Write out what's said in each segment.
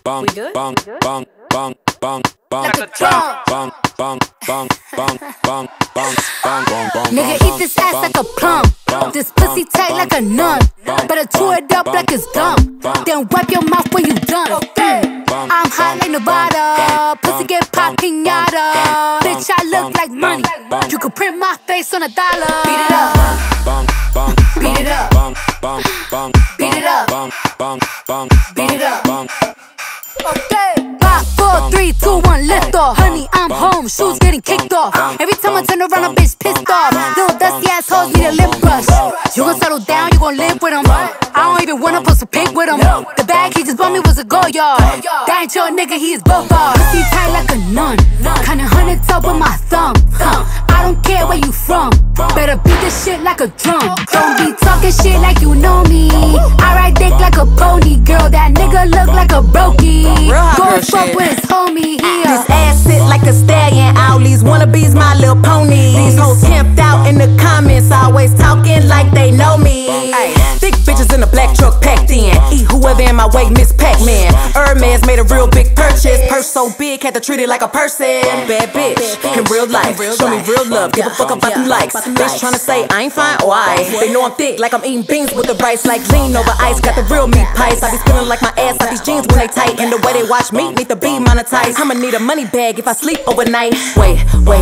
bang, good? bang, bang, bang, bang, bang, Like a drum. bang, bang, bang, bang, bang, bang, bang, bang. Nigga, eat this ass like a plum. This pussy tight like a nun. Better chew it up like it's gum. Then wipe your mouth when you done. I'm hot like Nevada. Pussy get pop pinata. Bitch, I look like money. You could print my face on $1. Beat it up. Beat it up. Beat it up. Beat it up. Okay. 5, 4, 3, 2, 1, lift off. Honey, I'm home, shoes getting kicked off. Every time I turn around, a bitch pissed off. Little dusty assholes need a lip brush. You gon' settle down, you gon' live with him. I don't even wanna post a pic with him. The bag he just bought me was a go yard. That ain't your nigga, he is both bars. Pussy tight like a nun. Kinda hunted up with my thumb. I don't care where you from. Better beat this shit like a drum. Don't be talking shit like you know me. I ride dick like a pony, girl. That nigga look like a brokey. Go fuck with his homie here. This ass sit like a stallion. All these wannabes, my little pony. These hoes camped out in the comments, always talking like they know me. Thick bitches in a black truck packed in. Eat whoever in my way, Miss Pac-Man. Hermes made a real big purchase. Purse so big, had to treat it like a person. Bad bitch, in real life, show me real love. Give a fuck about them likes. Bitch tryna say I ain't fine, why? They know I'm thick, like I'm eating beans with the rice. Like lean over ice, got the real meat pies. I be spilling like my ass out these jeans when they tight. And the way they watch me need to be monetized. I'ma need a money bag if I sleep overnight. Wait.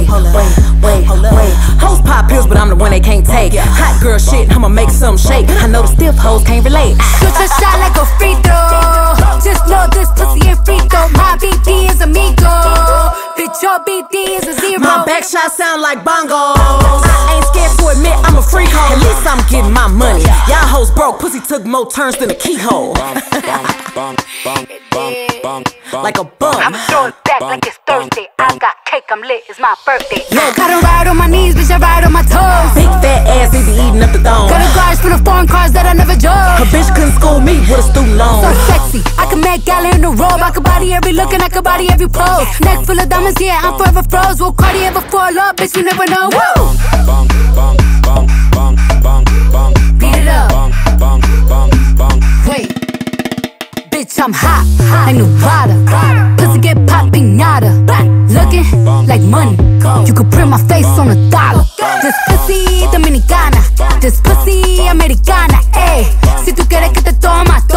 Hoes pop pills, but I'm the one they can't take. Hot girl shit, I'ma make some shake. I know the stiff hoes can't relate. Shoot your shot like a free throw. Just know this pussy ain't free throw. My BD is amigo. Bitch, your BD is a zero. My back shots sound like bongos. I ain't scared to admit I'm a freak hoe. At least I'm getting my money. Y'all hoes broke, pussy took more turns than a keyhole. Like a bum. I'm throwing back like it's Thursday. I got cake, I'm lit, it's my birthday. Look, I don't ride on my knees, bitch, I ride on my toes. Big fat ass, they be eating up the dome. Got a garage full of foreign cars that I never drove. A bitch couldn't school me with a student loan. So sexy, I can make gala in the robe. I can body every look and I can body every pose. Neck full of diamonds, yeah, I'm forever froze. Will Cartier ever fall up, bitch, you never know. Woo! Beat it up. Wait. Bitch, I'm hot, like Nevada. Pussy get pop pinata. Looking like money. You could print my face on $1. This pussy dominicana. This pussy americana. Ey, si tú quieres que te toma